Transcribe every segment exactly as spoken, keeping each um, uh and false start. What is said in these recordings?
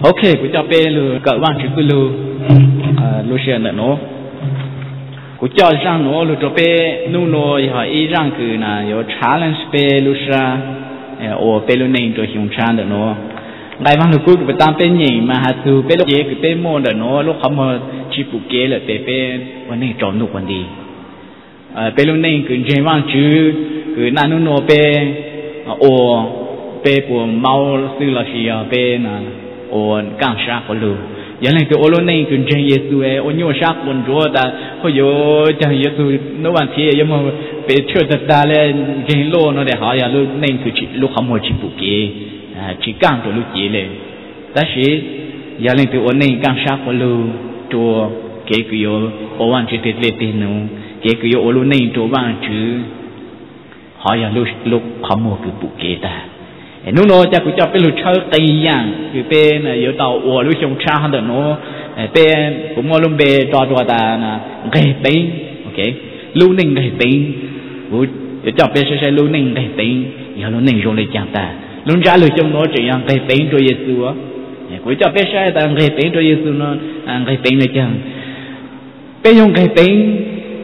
ok của cho pe lu cỡ vang chữ cứ lu lu xem nữa nó của cho sang nó lu cho pe nu nó họ ý rằng cứ là có challenge pe lu sa ở pe lu này cho hiếu chan nữa nó ngày vang lu cứ bị tam pe nhỉ mà hạt từ pe lu dễ cứ pe môn nữa nó lúc không mà chỉ phụ kế là pe peวันนี้tròn nụวันđi pe lu này cứ chơi vang chữ cứ na nu nó pe ở pe của mau sư là gì pe là ôn càng sát của lu, giờ này từ ô lô này từ trên Giêsu ấy, ôn nhiều sát buồn rủa ta, hồi giờ chẳng Giêsu nó bạn thì giờ mà bị chơi thật ta lên trên lô nó để họ giờ lu này từ chỉ lu không mua chỉ phụ kế, chỉ càng từ lu chỉ lên, ta sĩ giờ này từ ôn này càng sát của lu, cho cái cái yo ô anh chỉ tiết lên tiền nó, cái cái yo ô lô này cho bạn chứ, họ giờ lu lu không mua cái phụ kế ta. Nếu nó chắc cũng cho cái lối chơi tây giang, cái bên là yếu tàu ở lối sông cha hơn nó, bên cũng mua luôn bên trò trò ta là gầy tính, ok, lưu ninh gầy tính, cũng cho bên sẽ sẽ lưu ninh gầy tính, giờ lưu ninh rồi lại chẳng ta, luôn ra lối sông nó chỉ là gầy tính cho Giêsu á, cũng cho bên sẽ ta gầy tính cho Giêsu nó gầy tính lại chẳng, bên dùng gầy tính,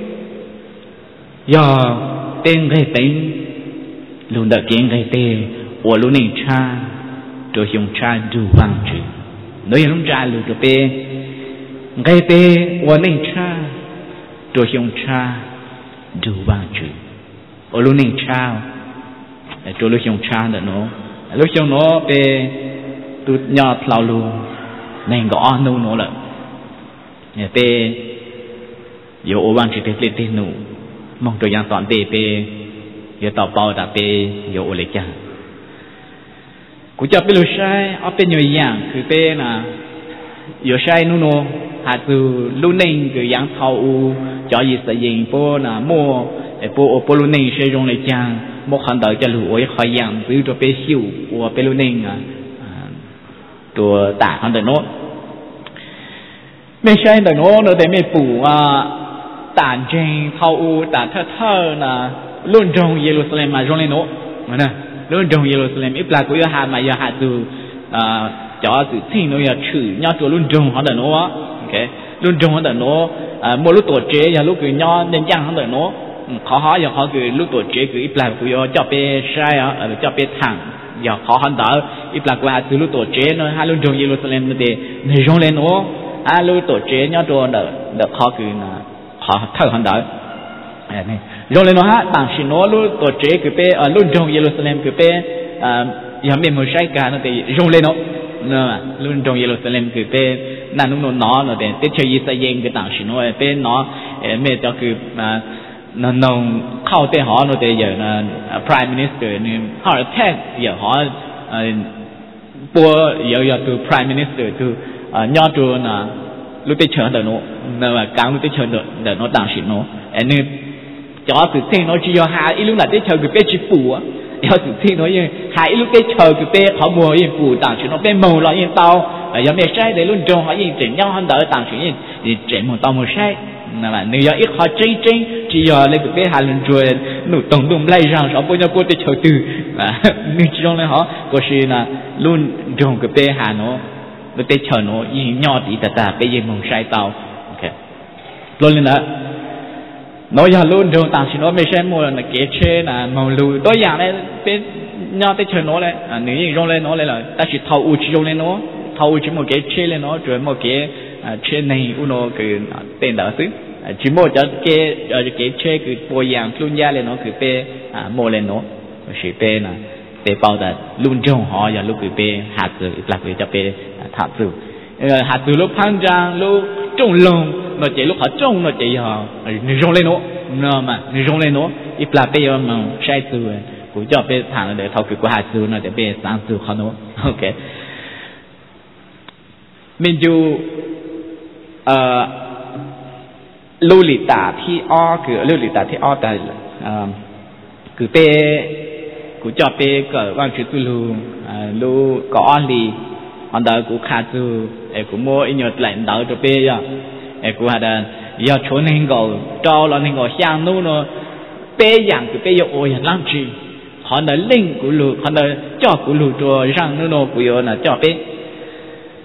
giờ bên gầy tính, luôn đặt kiến gầy tính. 我路内差，就用差就忘记，你用差路就别，该别我内差，就用差就忘记，我路内差，就路用差的喏，路用喏别，都要条路，那个安路喏了，也别，有我忘记别别别喏，梦着样短别别，有到包的别有我来讲。 cũng cho biết lúc sai, ở bên nhiều dạng, cứ bên là, nhiều sai nu nô, hạt từ lúc này cứ dạng thầu u, cho gì sẽ dừng po là mua, po po lúc này sẽ dùng lại chăng, một hành động cho lũ ấy khỏi dạng, từ cho bên siêu, của bên lúc này à,ตัวตาhành động nó,ไม่ใช่แต่โน้เราแต่ไม่ปู่อ่ะตาเจงเท่าอูตาเท่าเท่านะรุ่นจงเยรูซาเล็มมาจงเลยโน้มันนะ lúc trong Jerusalem ít là cũng có mà giờ hạt từ cho từ thiên nó giờ chữ nhau cho lúc trong họ đỡ nó, ok lúc trong họ đỡ nó một lúc tuổi trẻ giờ lúc cứ nhau nhân dân họ đỡ nó khó hỏi giờ họ cứ lúc tuổi trẻ cứ ít là cũng có cho bé sai ở cho bé thằng giờ khó hắn đỡ ít là cũng hạt từ lúc tuổi trẻ nó hai lúc trong Jerusalem nó để người trong lên nó à lúc tuổi trẻ nhau cho đỡ đỡ khó cứ là khó thở hắn đỡ này rồi lên nó ha tàng xin nó lúc tổ chế cứ pe ở lúc trong Jerusalem cứ pe giờ mình mới sai cả nó thì rồi lên nó nè lúc trong Jerusalem cứ pe nãy lúc nó nó nó để tết chơi Israel cái tàng xin nó pe nó mẹ cho cứ nó nóเข้าแต่họ nó thì giờ là prime minister nên họ attack giờ họ bua giờ giờ từ prime minister từ nhau từ là lúc tết chơi nó là càng lúc tết chơi nó nó tàng xin nó nên cho từ thiên nó chỉ cho hai ít lúc là cái chờ cái bé chỉ phủ á, cho từ thiên nó như hai ít lúc cái chờ cái bé họ mua yên phủ tàng chuyện nó bé màu là yên tao, giờ mẹ sai để luôn trồng họ yên chỉnh nhau hơn đỡ tàng chuyện gì chỉnh một tao một sai, là mà nếu ít họ chơi chơi chỉ giờ lấy cái bé hai lần rồi nụ tổng đồng lấy rằng họ bây giờ cô tới chờ từ, nhưng chỉ trong này họ có sự là luôn trồng cái bé hà nó, nó tới chờ nó yên nhau thì ta ta bé yên màu sai tao, ok, luôn lên đó. Nói giờ luôn trong tàng xin nó mới xem một là kế chế là màu lùi tôi dạng này bên nhau tới chơi nó này nếu như rong lên nó này là ta chỉ thâu u chỉ rong lên nó thâu u chỉ một cái chế lên nó rồi một cái chế này u nó cứ tên đó xứ chỉ một cái cái chế cứ bồi dạng luôn ra lên nó cứ pe mua lên nó chỉ pe là pe bao là luôn trong họ giờ lúc cứ pe hạt từ là cứ cho pe tháp từ hạt từ lúc phăng trang lúc trồng lồng nó chỉ lúc họ trồng nó chỉ họ người rong lên nó nó mà người rong lên nó ít là bây giờ mà sai từ cũng cho bây thằng để thâu cái của hạt từ nó để bây sáng từ họ nó ok mình dù lưu lịch tả thì o cứ lưu lịch tả thì o tại cứ bây cũng cho bây cái quan chức tu lưu lưu có on lì anh ta cũng khá từ cũng mua ít nhiều lạnh đỡ cho bây giờ cũng hay là giờ chỗ này ngồi trâu là này ngồi sangนู้น bé dạng cái bé yêu ôi lăng trì họ nói linh của lù họ nói cho của lù cho răng nó nó của yêu là cho bé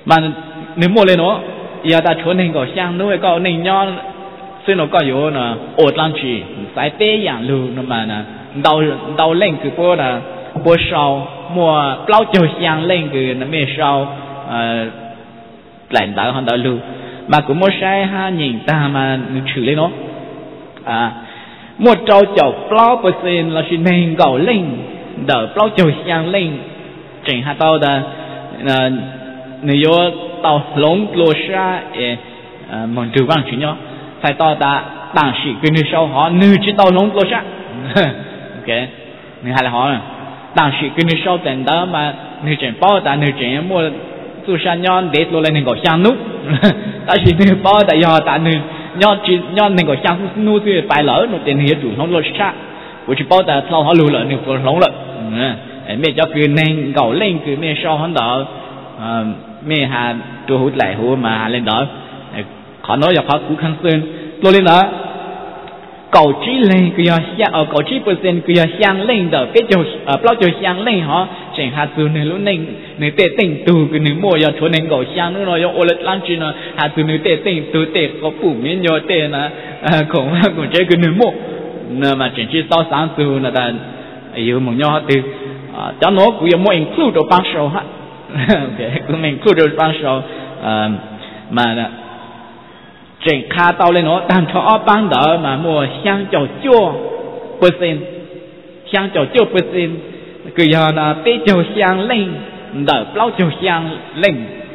mà nếu mua lên nó giờ ta chỗ nên có sang nuôi có nên nhauซึ่งเราก็อยู่นะอดลังชีสายเตะอย่างลูนั่นมานะดาวดาวเล่งคือพวกนะพวกชาวมัวเปล่าเจียวเสียงเล่งคือนั่นไม่ชาวเอ่อแหล่งดาวฮันดาวลูมากูมัวใช้ห้าหญิงตามาหนึ่งชื่อเลยเนาะอ่ามัวเจ้าเจ้าเปล่าเปอร์เซ็นต์เราชิเนงเก่าเล่งเดาเปล่าเจียวเสียงเล่งเจ๋งฮัตเต้าดาเอ่อเนื้อเต่าหลงโลชาเออมันดูบ้างชิเนาะphải to ta đảng sĩ cái người sau họ nữ chỉ tàu lông lô sắc ok người hay là họ đảng sĩ cái người sau tiền đó mà nữ chuyện bao ta nữ chuyện mua tu san nhon để lô lên nên gọi sang nút ta chỉ nữ bao ta do ta nữ nhon chỉ nhon nên gọi sang nút thì phải lỡ nó tiền hiệp chủ lông lô sắc của chỉ bao ta sau họ lùi lỡ nữ phụ lông lỡ mẹ cho cứ nên gọi lên cứ mẹ sau hắn đó mẹ hà tu hút lại hút mà lên đó họ nói là họ cũng khăn sơn rồi lên đó cầu trí lên cứ giờ sang ở cầu trí percent cứ giờ sang lên đó cái chỗ ở bao chỗ sang lên họ chẳng hạt từ này lúc này này tệ tỉnh từ cái này mua giờ chỗ này cầu sang nữa rồi ô lết lăng chi nó hạt từ này tệ tỉnh từ tệ có phủ miếng nhớ tệ là cũng cũng chơi cái này mua nên mà chỉ chỉ sau sáng từ là ta yêu một nhau từ cho nó cũng yêu mua include được bao số ha ok cũng include được bao số mà trên khá tao lên nó đang cho bán đỡ mà mua sang chầu chua percent sang chầu chua percent cứ giờ là bé chầu sang lên đỡ bao chầu sang lên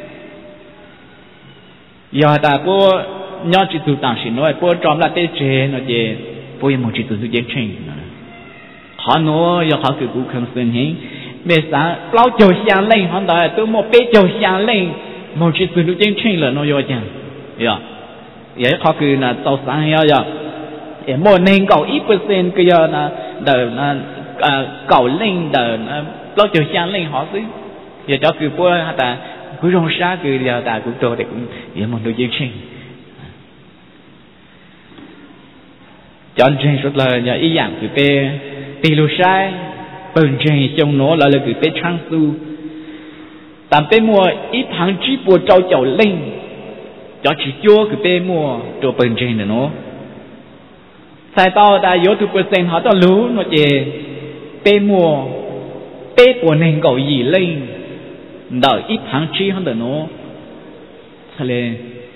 giờ ta bố nhau chỉ tụ tàng xin nói bố tròn là bé chế nó chế bố yên một chỉ tụ tụ chế trình họ nói giờ họ cứ cũng không xin hết bây giờ bao chầu sang lên họ đỡ tôi mua bé chầu sang lên một chỉ tụ tụ chế trình là nó vô chẳng giờ vậy họ cứ là tàu sáng nhau giờ em mua nên cầu ít percent cứ giờ là đời là cầu lên đời lo chiều sang lên họ xí giờ cho cứ bữa ta cứ rong xa cứ giờ ta cũng trôi để cũng vậy một đôi chương trình chọn trên số lời giờ ý dạng cứ pe pe lu sai bền trên trong nó là là cứ pe trang su tạm pe mua ít hàng chỉ bùa trâu chậu lên cho chỉ chua cái bê mua cho bên trên nữa nó sai to ta yếu từ percent họ to lú nó chỉ bê mua bê của nền cầu gì lên đợi ít tháng chi hơn nữa nó thay lên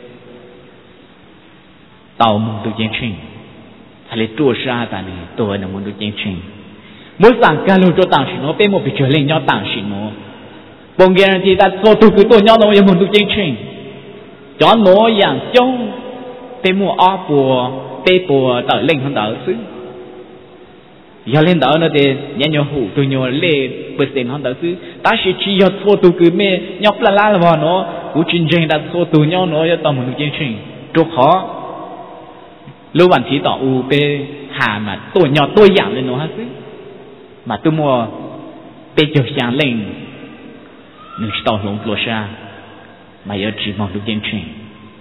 tàu muốn được chiến trình thay lên tua xa ta này tua là muốn được chiến trình mỗi sáng ca luôn cho tảng xịn nó bê mua bị trở lên nhau tảng xịn nó bông guarantee ta số tu cứ tua nhau nó muốn được chiến trình cho nó dạng chung bê mua ó bùa bê bùa đợi lên hơn đỡ xứ giờ lên đỡ nó thì nhẹ nhàng hủ tôi nhớ lê percent hơn đỡ xứ ta chỉ chỉ giờ số tu cứ mê nhóc là lá là vào nó cú chuyên trình đặt số tu nhau nó cho tao một chương trình chỗ khó lưu bản chỉ tỏ u bê hà mà tôi nhỏ tôi dạng lên nó hết xứ mà tôi mua bê chiều sáng lên nửa tàu lồng lúa xa mà giờ chỉ mong được chương trình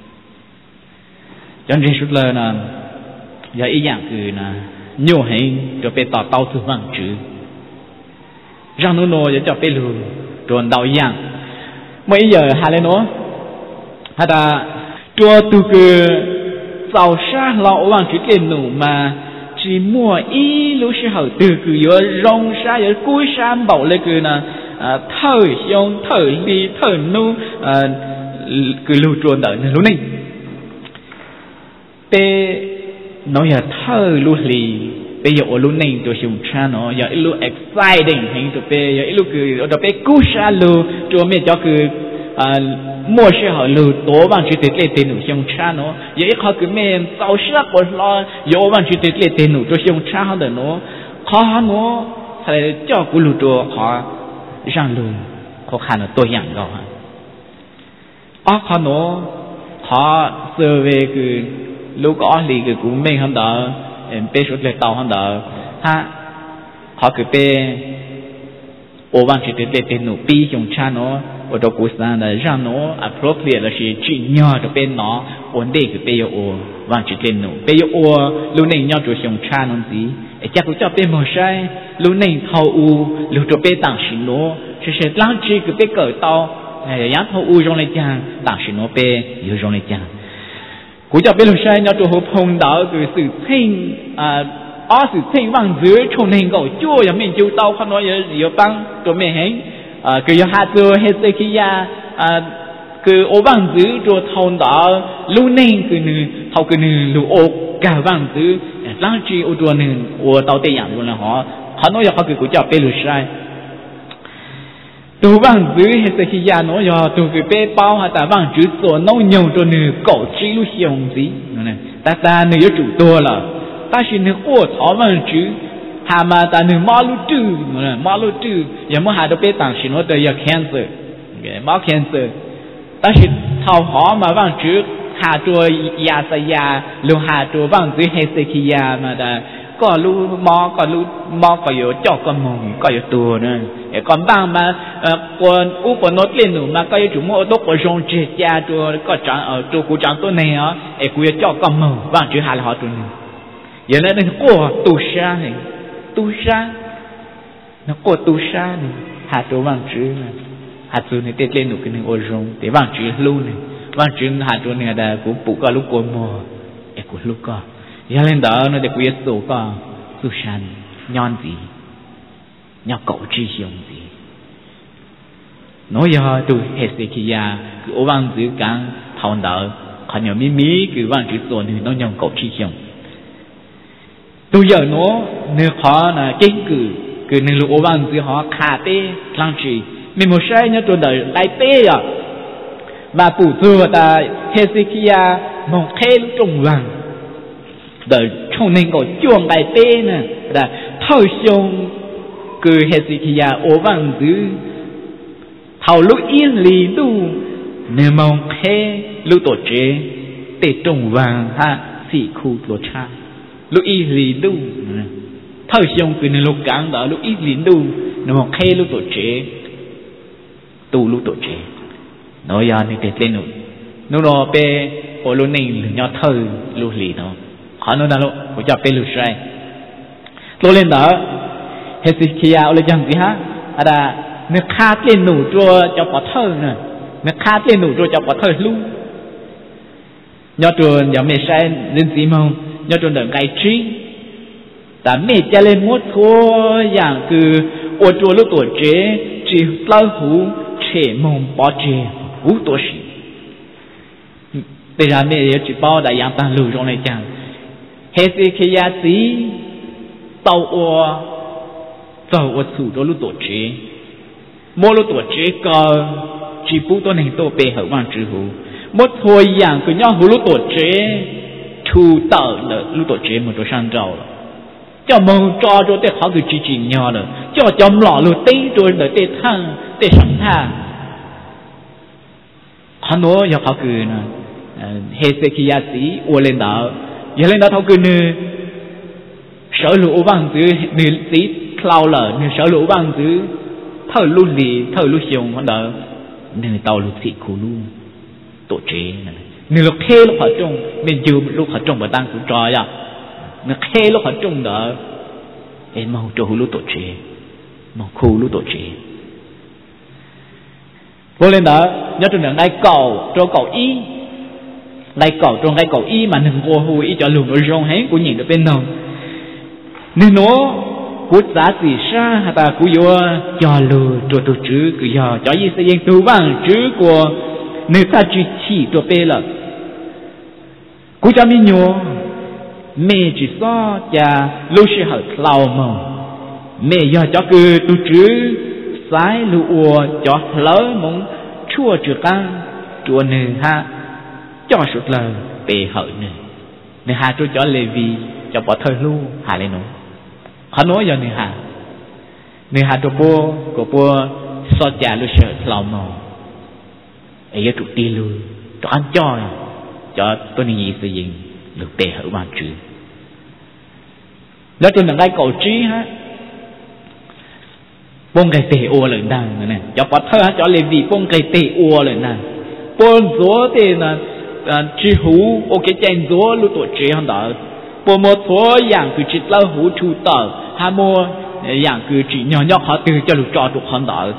cho nên suốt lời là giờ ý dạng cứ là nhiều hình cho bé tỏ tao thứ vàng chữ răng nó nô cho bé lù rồi đào dạng mấy giờ hai lên nó hay là chùa tu cứ giàu xa lọ vàng chữ tiền nụ mà chỉ mua ý lúc sẽ hở từ cứ giờ rong xa giờ cuối xa bảo lên cứ là thở xong thở đi thở nu cứ lưu truyền đợi lúc này bé nói giờ thở lưu lì bây giờ ở lúc này tôi dùng cha nó giờ lúc exciting hình tôi bé giờ lúc cứ tôi bé cú sa lưu tôi mới cho cứ mua xe họ lưu tố bằng chữ tiết lệ tiền nụ dùng cha nó giờ họ cứ men tàu sát bớt lo giờ bằng chữ tiết lệ tiền nụ tôi dùng cha họ để nó khó nó phải cho cú lưu tôi họ rằng lưu khó khăn là tôi nhận rồi họ nó họ sơ về cứ lúc có thì cứ cũng mình không đỡ em bé số lệ tàu không đỡ ha họ cứ bé ô văn chỉ để để nụ pi dùng cha nó ở đó cũng là rằng nó appropriate là chỉ chỉ nhỏ cho bên nó ổn định cứ bé ô văn chỉ để nụ bé ô lúc này nhỏ cho dùng cha nó gì chắc cũng cho bé một sai lúc này thâu u lúc cho bé tặng xin nó chỉ sẽ lăng chi cứ bé cởi tàu yán thâu u trong này chàng tảng sĩ nó bê yêu trong này chàng cú cho bên lúc sai nhau tụ hộp hồng đạo từ sự thanh à ở sự thanh vang dưới trong nền cầu chua nhà mình chịu tao không nói gì ở băng tụi mình hẹn à cứ hạt từ Hezekiah à cứ ô vang dưới cho thôn đạo lu nền cứ nư thâu cứ nư lu ô cả vang dưới lang chi ô đua nư ô tao tây dạng luôn là họ họ nói họ cứ cú cho bên lúc sai tu vang dưới Hezekiah nói giờ tu cái bê bao hay ta vang dưới số nấu nhiều cho nư cổ chi lu hiong gì này ta ta nư yếu chủ tua là ta chỉ nư ô thọ vang dưới hà mà ta nư máu lu trừ này máu lu trừ giờ mới hà đâu bê tàng chỉ nói tới giờ cancer cái máu cancer ta chỉ thao họ mà vang dưới hà chùa ya sa ya lu hà chùa vang dưới Hezekiah mà ta có lu mò có lu mò có yếu cho con mông có yếu tua nữa còn bằng mà còn u còn nói lên nữa mà cái chủ mua tốt của rong chết cha cho có chẳng ở chỗ của chẳng tôi này á để của cho con mông bằng chữ hà là họ tụi này giờ này nó của tu sa này tu sa nó của tu sa này hà chỗ bằng chữ này hà chỗ này tết lên nữa cái này ô rong để bằng chữ lu này bằng chữ hà chỗ này là của phụ có lúc của mò để của lúc có giờ lên đó nó để của số có tu sa nhon gì nhau cậu chi hiểm gì nói giờ tu Hezekiah cứ ô vang dưới càng thòng đỡ còn nhiều mí mí cứ vang chữ số này nó nhau cậu chi hiểm tu giờ nó nếu họ là kinh cử cứ nếu ô vang dưới họ khá tê lăng trì mình một sai nhớ tu đỡ lại tê à mà phụ thừa ta Hezekiah mong khe lúc trùng vàng đỡ trong nên có chuông lại tê nè là thâu xong cứ Hezekiah ô vang dưới thầu lúc yên lì tu nếu mong khe lúc tổ chế tê trùng vàng ha xị khu tổ cha lúc yên lì tu thầu xong cứ nếu lúc cán đó lúc yên lì tu nếu mong khe lúc tổ chế tu lúc tổ chế nói ra nên tê lên nữa nó nó bê ô lúc này nhỏ thơ lúc lì nó họ nói là lúc của cho bê lúc sai tôi lên đó Hezekiah ở đây gì ha, à là nước khát lên nụ cho cho bỏ thơ nè, nước khát lên nụ cho bỏ thơ luôn. Nhớ trường giờ mẹ sai lên gì mong, nhớ trường đợi ngày trí, ta mẹ cha lên một thua dạng cứ ô chùa lúc tuổi trẻ chỉ lao hú trẻ mong bỏ trẻ hú tuổi sĩ. Bây giờ mẹ chỉ bao đại dạng tăng lù trong này chẳng, Hezekiah gì tàu ô tàu ô thủ đó lúc tổ chế mỗi lúc tổ chế có chỉ phụ tôi này tôi bề hậu bằng chữ hữu một thôi dạng cứ nhau hữu lúc tổ chế thu tạo là lúc tổ chế một tổ sang giàu cho mong cho cho tết họ cứ chỉ chỉ nhau rồi cho chấm lọ luôn tê rồi là tê thăng tê sẵn thà họ nói giờ họ cứ nè Hezekiah sĩ ô lên đó giờ lên đó họ cứ nè sở lũ bằng dưới nè sĩ lao lở nè sở lũ bằng dưới thở luôn lì thở luôn xiong họ đó nè tàu lục thị khu luôn tổ chế nè lục khe lúc họ trông mình chưa lúc họ trông bà tăng cũng trò ya nè khe lúc họ trông đó em mau cho lúc tổ chế mau khu lúc tổ chế vô lên đó nhớ trong đường đây cầu cho cầu y đây cầu trong đây cầu y mà đừng vô hùi y cho lùm ở rong hết của nhìn được bên nào nên nó cú giá gì sa hay ta cú vô cho lù cho tổ chữ cứ giờ cho y sẽ yên tu bằng chữ của người ta chỉ chỉ cho bê là cú cho mình nhớ mẹ chỉ so cha lúc sẽ học lao mong mẹ giờ cho cứ tu chữ sai lù ua cho lỡ mong chua chữ căng chua nè ha cho sụt lời bê hậu nè nè ha cho cho lê vi cho bỏ thời lu hà lên nó họ nói giờ nè hà nè hà cho bố của bố so cha lu sợ lao mong ấy giờ tụi đi luôn cho ăn cho cho tôi nghĩ sự gì được bê hậu bằng chữ nó trên đằng đây cầu trí ha bông cây tê ô lên đằng nè cho bắt thơ cho lên vì bông cây tê ô lên đằng bông gió thì là chỉ hú ok chèn gió lúc tuổi trẻ hơn đó bông một số dạng cứ chỉ lâu hú chu tờ hà mua dạng cứ chỉ nhỏ nhỏ họ từ cho lục trò trục hơn đó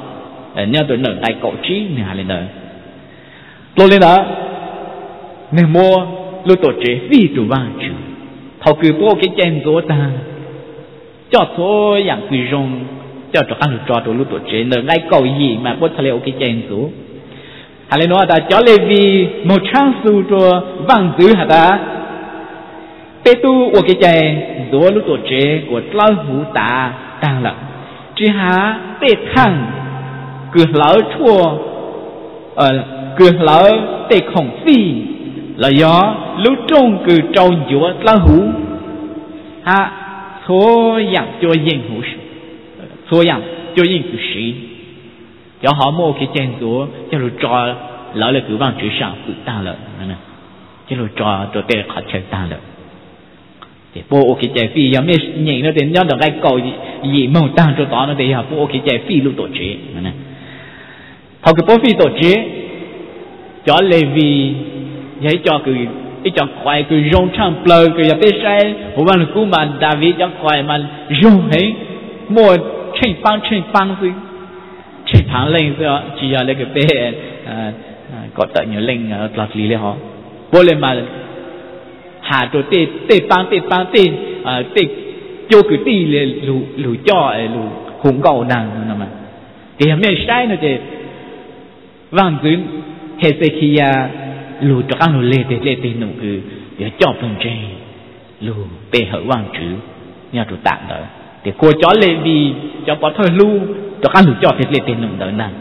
nhớ tụi nợ đại cậu trí nè lên nợ lô lên đó nè mua lô tổ chế phi tụ vang chữ thầu cứ bố cái chén rô ta cho số dạng quỳ rong cho cho ăn được cho tụi lô tổ chế nợ ngay cầu gì mà bố thà leo cái chén rô hà lên nói ta cho lê vi một trang su cho vang dữ hả ta bê tu của cái chén rô lô tổ chế của lao hú ta đang là chỉ há bê khăn cứ lỡ chua ờ cứ lỡ bê khổng phi là do lúc trong cứ trâu chúa lao hú ha số dạng cho yên hú số dạng cho yên cứ sĩ cho họ mua cái chén chúa cho rồi cho lỡ là cứ vang chữ sang tự ta lợ cho rồi cho cho tê khát chơi ta lợ thì bộ cái trái phi giống như nhìn nó đến nhau được cái cầu gì màu tăng cho tao nó để học bộ cái trái phi lúc tổ chế này học cái bộ phi tổ chế cho lê vi vậy cho cứ cái cho khoai cứ rong trang plơ cứ giờ biết sai hôm nay cứ mà David cho khoai mà rong hết mua trên băng trên băng gì trên băng lên rồi chỉ là cái bé có tự nhiên lên lọt lì lên họ bộ lên mà hà cho tê tê băng tê băng tê à tê cho cứ tê le lù lù cho lù hùng cầu nàng nè mà thì hàm mấy sai nó chứ vang duyên Hezekiah lù cho ăn lù lê tê lê tê nụ cứ để cho phần trên lù bê hở vang chữ nhà trụ tạm đó thì cô chó lê đi cho bỏ thôi lù cho ăn lù cho tê lê tê nụ đó nàng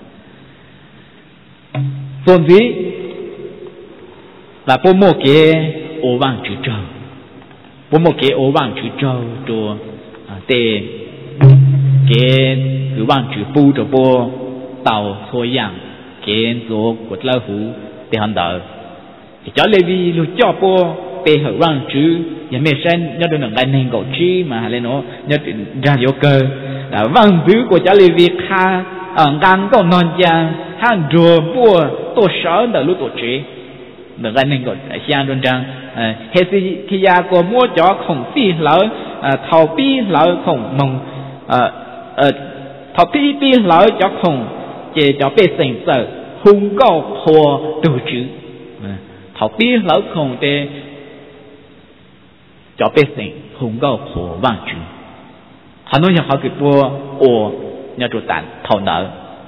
còn gì là bố mô kia ô vang chữ trâu bố một cái ô vang chữ trâu cho tê cái cứ vang chữ bu cho bố tàu thôi yang cái số của lao hú để hắn đỡ thì cho lê vi lu cho bố bê hở vang chữ nhà mẹ sen nhớ được ngày nên gọi chi mà lên nó nhớ ra vô cơ là vang chữ của cho lê vi kha ở ngang có non giang hàng rùa bùa tổ sở đỡ lúc tổ chế được cái nên gọi xiang đơn trang Hezekiah của mua cho khổng phi lỡ thầu pi lỡ khổng mông thầu pi pi lỡ cho khổng chỉ cho bê sinh sợ hung cầu hồ đồ chữ thầu pi lỡ khổng để cho bê sinh hung cầu hồ vang chữ hắn nói họ cái bùa ồ nhà chủ tản thầu nợ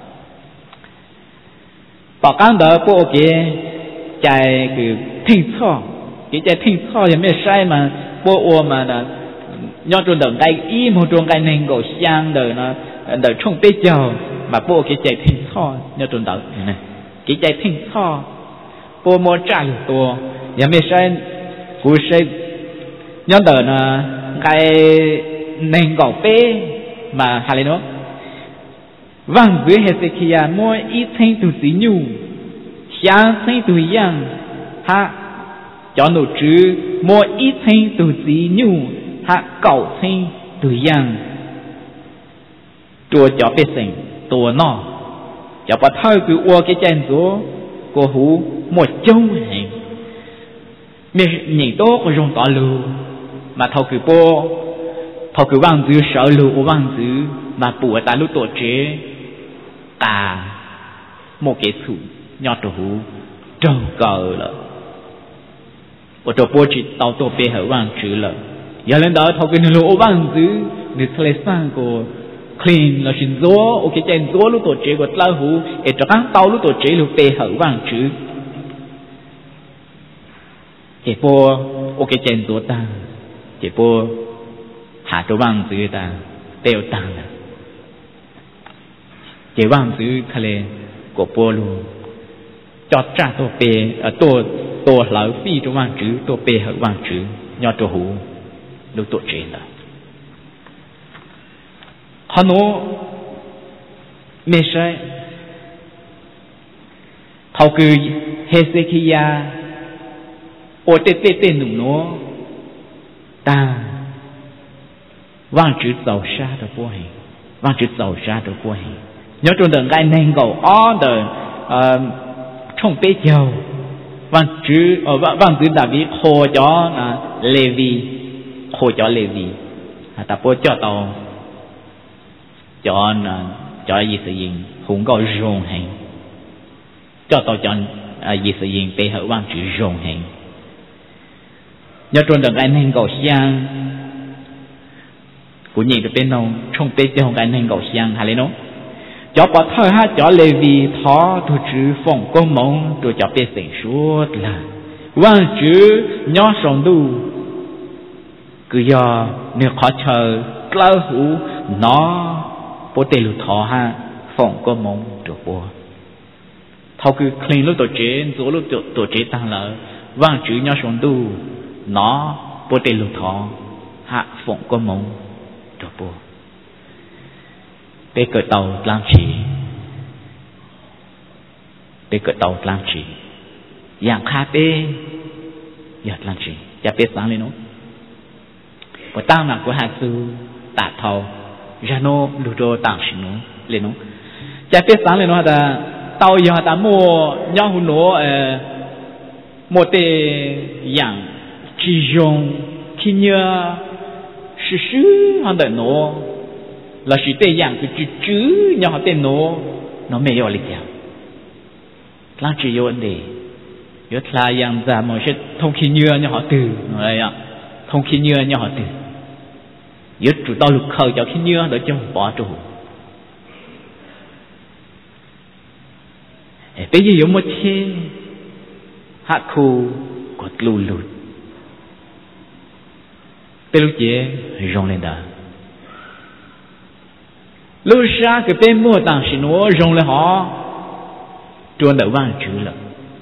bảo cán đỡ bùa kia chạy cứ thinh thọ cái chạy thinh thọ thì mới sai mà bố ô mà là nhớ trong đợt cái ý một trong cái nền cổ sang đời nó đời trong bế giàu mà bố cái chạy thinh thọ nhớ trong đợt này cái chạy thinh thọ bố mua trả đượcตัวthì mới sai cú sai nhớ đợt là cái nền cổ bế mà hay là nó vang dưới Hezekiah mua ít thanh từ xí nhu sáng sinh từ yang ha cho nụ chữ mua ít sinh từ gì nhu ha cầu sinh từ yang chùa cho bê sinh tổ nọ cho bà thơ cứ ua cái chén rô cô hú một châu hình mình nhìn tốt có rung tỏ lưu mà thâu cứ bố thâu cứ vang dư sợ lưu ô vang dư mà bùa ta lúc tổ chế cả một cái thủ nhọt đồ hú trâu cờ lợ và trâu bố chỉ tao tổ bê hở vang chữ lợ giờ lên đó thâu cái nụ ô vang dư nụ thale sang của clean là xin gió ô cái chén gió lúc tổ chế của lao hú để cho các tao lúc tổ chế lúc bê hở vang chữ chỉ bố ô cái chén gió ta chỉ bố hạ trâu vang dư ta đều ta là chỉ vang dư thale của bố luôn cho trả tổ bê tổ tổ lỡ phi trong vang chữ tổ bê hở vang chữ nhọ tổ hú lúc tổ chế là họ nói mê sai thầu cứ Hezekiah ô tê tê tê nụ nó ta vang chữ giàu xa được bố hình vang chữ giàu xa được bố hình nhớ trong đường gai nên cầu ó đời trong bế dầu vang chữ ở vang chữ David khô cho là Levi khô cho Levi ta bố cho tao cho cho gì sự gì không có rong hành cho tao chọn gì sự gì để hậu vang chữ rong hành nhớ trôn được cái nên cầu xiang của nhị được bên nông trong bên trong cái nên cầu xiang hay là nó cho bỏ thơ ha cho lê vi thọ tu chữ phong có mong tu cho bên sinh suốt là vang chữ nhỏ sòng du cứ do nếu khó chờ lâu hữu nó bố tê lụt thọ ha phong có mong được bố thâu cứ clean lúc tổ chế rồi lúc tổ tổ chế tăng là vang chữ nhỏ sòng du nó bố tê lụt thọ hạ phong có mong được bố bé cỡ tàu làm chỉ bé cỡ tàu làm chỉ dạng khác bé giật làm chỉ chả bé sáng lên nó và tăng nặng của hạt sư tạ thầu ra nó lù đô tăng chỉ nó lên nó chả bé sáng lên nó là tàu giờ ta mua nhau hùn nó một tê dạng chỉ dùng khi nhớ sự sự hoàn toàn nó là chỉ tê dạng cái chữ chữ nhau tên nó nó mới có lịch sử làm chỉ có vấn đề yếu là dạng ra một些thông khí nhựa nhau họ từ này ạ thông khí nhựa nhau họ từ yếu chủ tao lục khởi cho khí nhựa để cho bỏ trụ bây giờ một chế hạ khu có lù lụt bây lúc chế rong lên đó lúc xa cái bên mua tàng xin nó rong lên họ tuần đỡ vang chữ là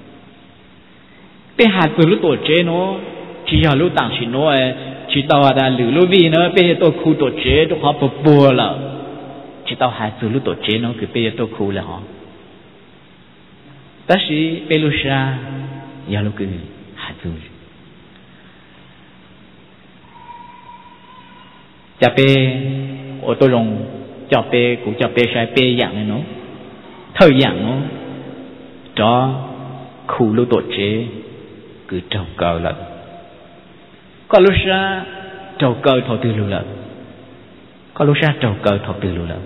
bên hạt từ lúc tổ chế nó chỉ là lúc tàng xin nó chỉ tao là lử lúc vì nó bên tôi khu tổ chế tôi họ bừa bừa là chỉ tao hạt từ lúc tổ chế nó cái bên tôi khu là họ ta sĩ bên lúc xa giờ lúc cái hạt từ chả bên ô tô rong cho bé cũng cho bé sai bé dạng này nó thời dạng nó cho khu lô tổ chế cứ trầu cờ lận có lúc xa trầu cờ thọ từ lưu lận có lúc xa trầu cờ thọ từ lưu lận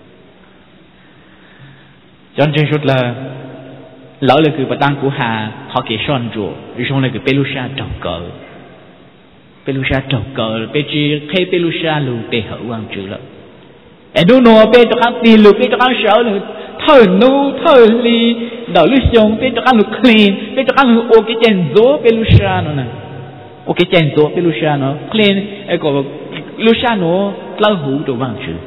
cho nên suốt là lỡ là cứ bà tăng của hà họ kể son rùa rồi xong là cứ bé lúc xa trầu cờ bé lúc xa trầu cờ bé chỉ khi bé lúc xa lưu bé hở quang chữ lận em đúng nó bé cho ăn tiền lục bé cho ăn sợ là thở nu thở li đỡ lúc xong bé cho ăn lục clean bé cho ăn lục ô cái chén gió bé lúc xa nó nè ô cái chén gió bé lúc xa nó clean ấy có lúc xa nó lâu hú đồ vàng chữ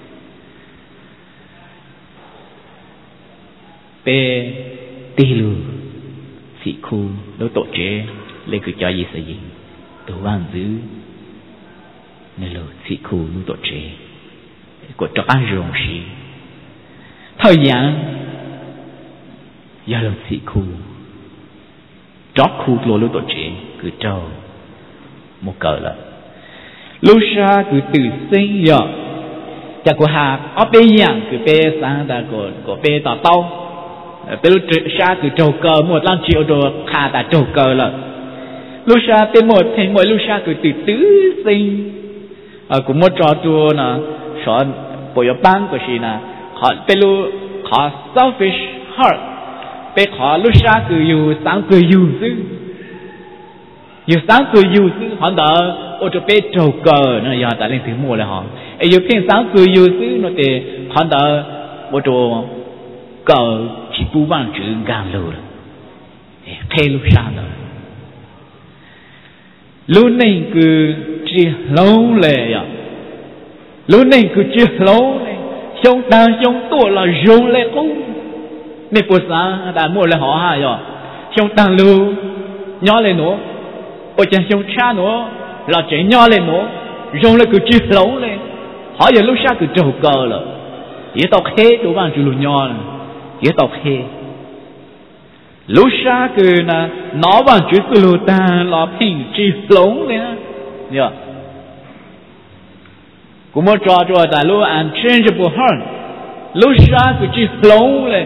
bé tì lù sĩ khu đối tổ chế lấy cứ cho gì sự gì đồ vàng dữ nên là sĩ khu đối tổ chế của trò ăn rồng xí thời gian giờ là sĩ khu chót khu lô lô tổ chế cứ trâu một cờ là lúc xa cứ từ sinh giờ chả có hạt ở bên dạng cứ bê sáng ta có có bê tỏ tao bê lúc xa cứ trâu cờ một lần triệu đồ khá ta trâu cờ là lúc xa bê một thì mỗi lúc xa cứ từ tứ sinh cũng một trò chùa nè sợ bộ yếu bán của chị nè họ bê lu họ selfish heart bê họ lúc xa cứ yêu sáng cứ yêu dư yêu sáng cứ yêu dư họ đỡ ô tô bê trầu cờ nó giờ ta lên thứ mua là họ yêu phiên sáng cứ yêu dư nó thì họ đỡ ô tô cờ chỉ bù bằng chữ gàng lù thế lúc xa rồi lúc này cứ chỉ lâu lệ à lúc này cứ chưa lâu này xong ta xong tuổi là rung lên cũng nên buổi sáng đã mua lại họ ha rồi xong ta lưu nhỏ lên nữa ôi chẳng xong cha nữa là trẻ nhỏ lên nữa rung lên cứ chưa lâu lên họ giờ lúc sau cứ trầu cờ là dễ tao khé đồ bằng chữ lù nhỏ này dễ tao khé lúc sau cứ là nó bằng chữ lù ta là hình chữ lâu lên nhớ cũng một trò trò tại lúc unchangeable heart lúc xa cứ chỉ lâu lên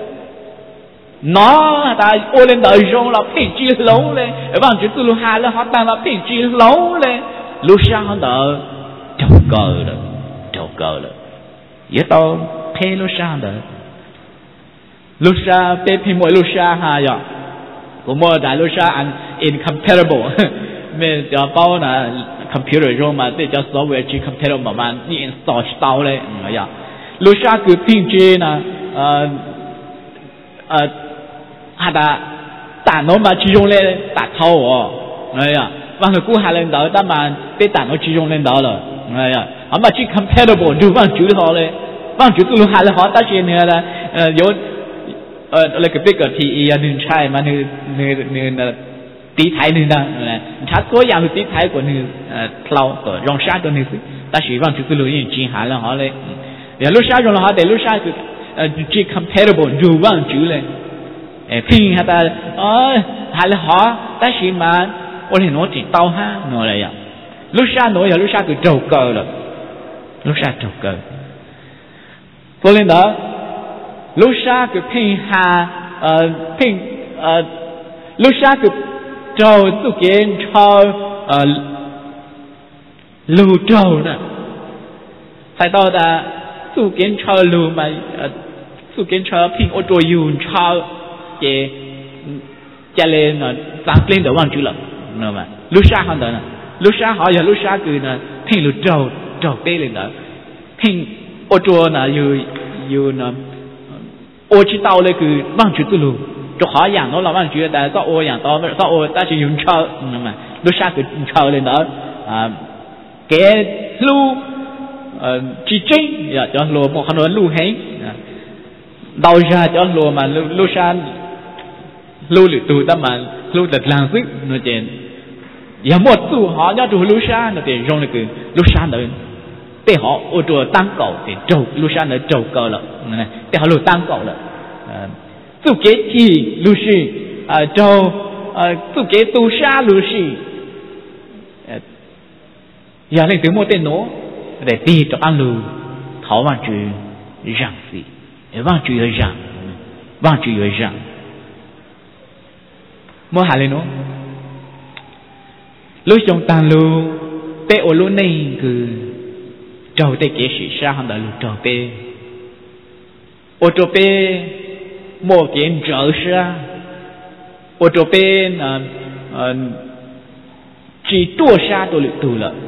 nó ta ô lên đời rong là phình chỉ lâu lên ở bằng chữ từ lúc hai là họ ta là phình chỉ lâu lên lúc xa họ đợi trầu cờ rồi trầu cờ rồi vậy tao phe lúc sao đó lúc sao pe phe mỗi lúc sao ha ya cũng mỗi đại lúc sao an incomparable mình cho bao là computer rồi mà để cho software chỉ comparable mà bạn đi install taoเลยya lúc sao cứ pin chế na ờ ờ hạt tản nó mà chỉ dùng lên tản thâu à ya và người cũ hai lên đó ta mà bị tản nó chỉ dùng lên đó rồi ya mà chỉ comparable đủ bằng chữ họเลยbằng chữ từ hai là họ ta chỉ này là có ờ là cái biết cái thì à nên sai mà nên nên nên tí thái nên đó chắc có dạng tí thái của nên thâu của rong sa đó nên ta chỉ bằng chữ từ luôn chỉ hai là họเลยya lúc sa rồi họ để lúc sa chỉ comparable đủ bằng chữเลยkhi người ta ờ hai là họ ta chỉ mà ôi thì nó chỉ tao ha nó là vậy lúc sa nói là lúc sa cứ trầu cờ rồi lúc sa trầu cờ cho nên đó lúc sa cứ pin hà pin lúc sa cứ trầu tu kiến cho lưu trầu nè tại đâu ta tu kiến cho lưu mà tu kiến cho pin ô tô yun cho chế cha lên nó sáng lên đầu bằng chữ lợn nè mà lúc sa hơn đó nè lúc sa họ giờ lúc sa cứ nè pin lưu trầu trầu tê lên đó pin ô tô nè yêu yêu nè ô chỉ tao lên cứ bằng chữ từ lưu cho họ dạng nó là bằng chữแต่ก็โออย่างต่อก็โอta chỉ dùng cho nè mà lúc sa cứ cho lên đó à cái lưu chỉ chính giờ cho lưu một con lưu hay đầu ra cho lưu mà lưu sa lưu lụt tụ ta mà lưu lật làng sức nó chèn giờ một tụ họ nhớ tụ lưu sa nó thì rong là cứ lưu sa nữa để họ ô tô tăng cầu thì trầu lưu sa nữa trầu cờ了này để họ lưu tăng cầu了tụ kế thì lưu sĩ trầu tụ kế tụ sa lưu sĩ giờ lên từ một tên nó để đi cho ăn lưu thảo vàng chữ rằng gì vàng chữ rằng vàng chữ rằng mua hà lên nó lúc trong tàn lưu bé ô lúc này cứ trầu tê kế sĩ sa hẳn đã lúc trầu bé ô trầu bé mua kiện trở sa ô trầu bé chỉ tua sa tôi lực tù lợ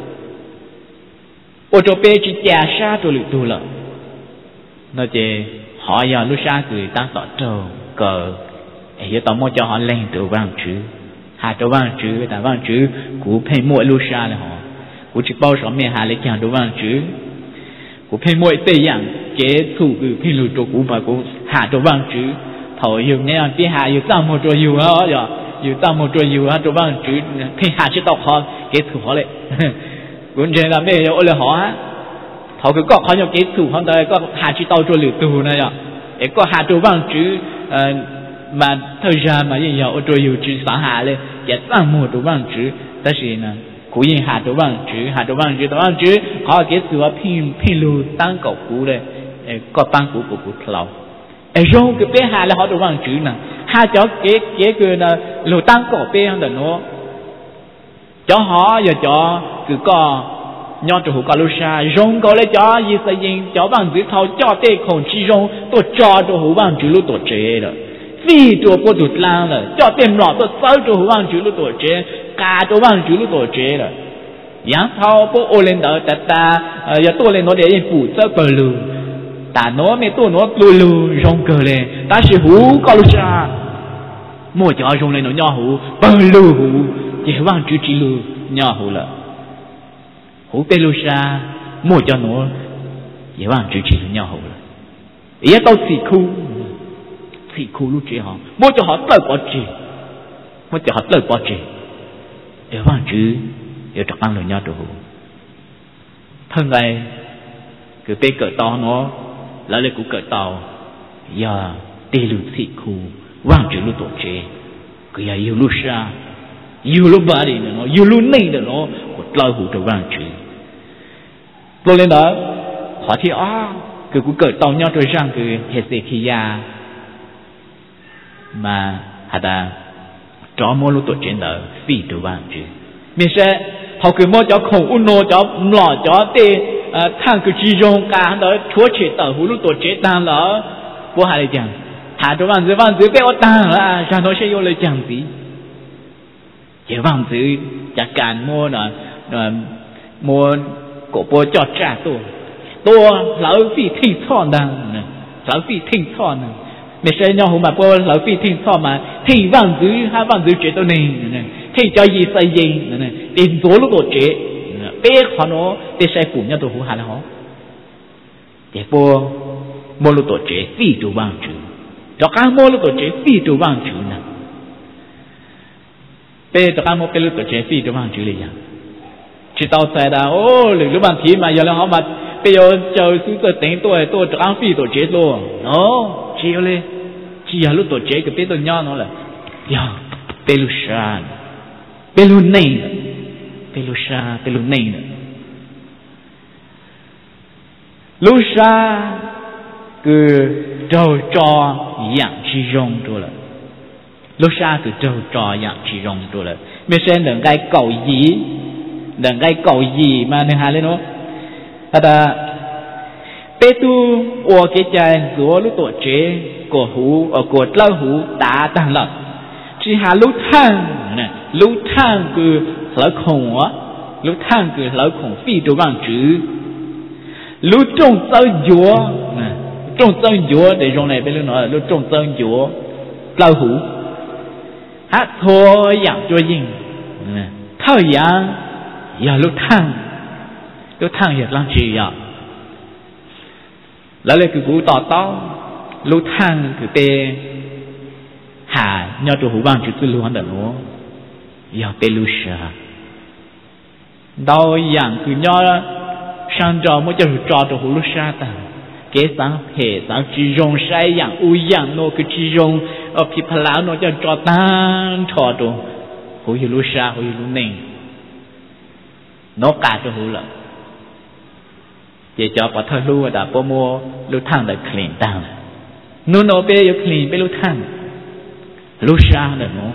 ô trầu bé chỉ chà sa tôi lực tù lợ nó chỉ họ giờ lúc sa cười tăng tỏ trầu cờ giờ tao mua cho họ lên từ vàng chữ hai từ vàng chữ tại vàng chữ của phe mỗi lúc xa là họ của chỉ bao số miền hà lấy chàng từ vàng chữ của phe mỗi tây dạng chế thủ từ phe lục từ của bà của hạ từ vàng chữ thổi dùng nghe phe hạ dùng tao một trôi dùng á giờ dùng tao một trôi dùng á từ vàng chữ phe hạ chỉ tao họ chế thủ họ đấy cũng chỉ là mấy giờ là họ thổi cái có họ nhau chế thủ họ đây có hạ chỉ tao trôi lửa tù này à để có hạ từ vàng chữ mà thời gian mà bây giờ ô tô yêu chữ sáng hạ lên sẽ tăng một đồ bằng chữ ta chỉ là cố nhiên hạ đồ bằng chữ hạ đồ bằng chữ đồ bằng chữ họ cái sự là pin pin lưu tăng cầu cũ đây có tăng cũ của của lâu rồi cái bé hạ là họ đồ bằng chữ nè hạ cho cái cái cái là lưu tăng cầu bé hơn là nó cho họ giờ cho cứ có nhau chủ có lưu xa rong có lấy cho gì xây dựng cho bằng chữ thâu cho tê không chỉ rong tôi cho đồ bằng chữ lúc tôi chế rồi vìตัวก็ดุดล่างเลยเจ้าเต็มหลอดตัวเฝ้าตัวว่างจุลุตัวเจกาตัวว่างจุลุตัวเจเลยยังเท่าพวกโอเลนเดอร์แต่ตาเอ่ออย่าตัวเลนโนเดียยังปู่เจ้าเปลือตาโนไม่ตัวโนปลูลูรองเกเลยตาสิหูก็รู้จักมั่วจะเอารองเลยโนย่อหูเปลือหูเจ้าว่างจุจิลูย่อหูละหูเปลูชามั่วจะโนเจ้าว่างจุจิลูย่อหูละเอ๊ะต้องสี่คู่thì khu lúc chế họ mua cho họ tới bỏ chế mua cho họ tới bỏ chế để vang chữ để trọc ăn lời nhau đồ thân này cứ bê cỡ to nó lại lấy của cỡ tàu giờ tê lưu thị khu vang chữ lúc tổ chế cứ giờ yêu lúc xa yêu lúc ba đi nó yêu lúc này là nó một lời hủ đồ vang chữ rồi lên đó họ thì à cứ của cỡ tàu nhau rồi sang cứ hết sẽ khi ya mà hà ta cho mua lúc tổ trên đó phi đồ vàng chứ mình sẽ họ cứ mua cho khổng u nô cho lọ cho tê thằng cứ chỉ dùng cả đó chúa chế tờ hú lúc tổ chế tăng là bố hai lời chẳng thả cho vàng dưới vàng dưới bé ở tăng là sao nó sẽ vô lời chẳng gì chế vàng dưới chắc cản mua nè mua cổ bố cho trả tôi tôi lão phi thinh thọ đang lão phi thinh thọ nè mình sẽ nhau mà bố lão phi thinh thọ mà thinh vàng dưới hai vàng dưới chế tôi này thinh cho gì xây gì tiền số lúc tổ chế bé họ nó bé sai phụ nhau tôi hú hà là họ để bố mua lúc tổ chế phi đồ vàng chữ cho các mua lúc tổ chế phi đồ vàng chữ nè bé cho các mua bé lúc tổ chế phi đồ vàng chữ này à chỉ tao sai đã ô lúc bạn thì mà giờ là họ mà bây giờ chờ xuống tôi tính tôi tôi cho các phi tổ chế luôn nó chỉ lên chỉ là lúc tổ chế cái bé tôi nhau nó là giờ bé lúc sáng bé lúc này bé lúc sáng bé lúc này nữa lúc sáng cứ trâu trò dạng chi rong rồi là lúc sáng cứ trâu trò dạng chi rong rồi là mình sẽ đừng cái cầu gì đừng cái cầu gì mà đừng hà lên nó ta bé tu ở cái trái của lúc tổ chế của hú ở của lâu hú đã tăng lập chỉ hà lúc thang nè lúc thang cứ lỡ khổng á lúc thang cứ lỡ khổng phi đồ vàng chữ lúc trông sâu dúa nè trông sâu dúa để trong này bên lúc nói lúc trông sâu dúa lâu hú hát thôi dạng cho dinh thao dạng giờ lúc thang lúc thang hiện lăng trì ạ lại là cứ cú tỏ to lúc thang cứ tê hà nhau đồ hú vàng chữ tư lưu hắn đợt nó giờ tê lưu sờ đau dạng cứ nhau sang trò mới cho trò đồ hú lúc sa ta kế sáng hệ sáng chỉ dùng sai dạng u dạng nó cứ chỉ dùng ở phía phá lão nó cho trò tan trò đồ hú hiểu lúc sa hú hiểu lúc nền nó cả đồ hú lợn để cho bà thơ lưu đã bố mua lưu thang để clean down nó nó bé yêu clean bé lưu thang lưu sa nữa nó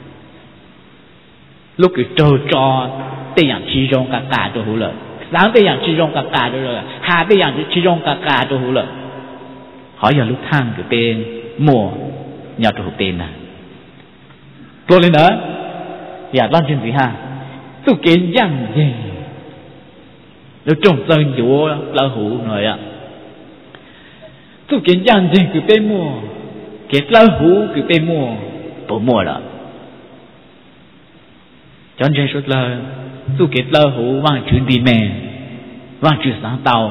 lúc cứ trâu cho tây dạng chi rong cả cả đồ hú lợn sáng tây dạng chi rong cả cả đồ lợn hà tây dạng chi rong cả cả đồ hú lợn hỏi giờ lúc thang cái tên mùa nhà đồ hú tên à tôi lên đó dạ làm chuyện gì ha tôi kiến dạng gì nó trông dân dũa lão hủ rồi ạ tôi kiến dạng gì cứ bê mua cái lão hủ cứ bê mua bố mua đó cho nên suốt là tôi cái lão hủ vang chữ đi mẹ vang chữ sáng tàu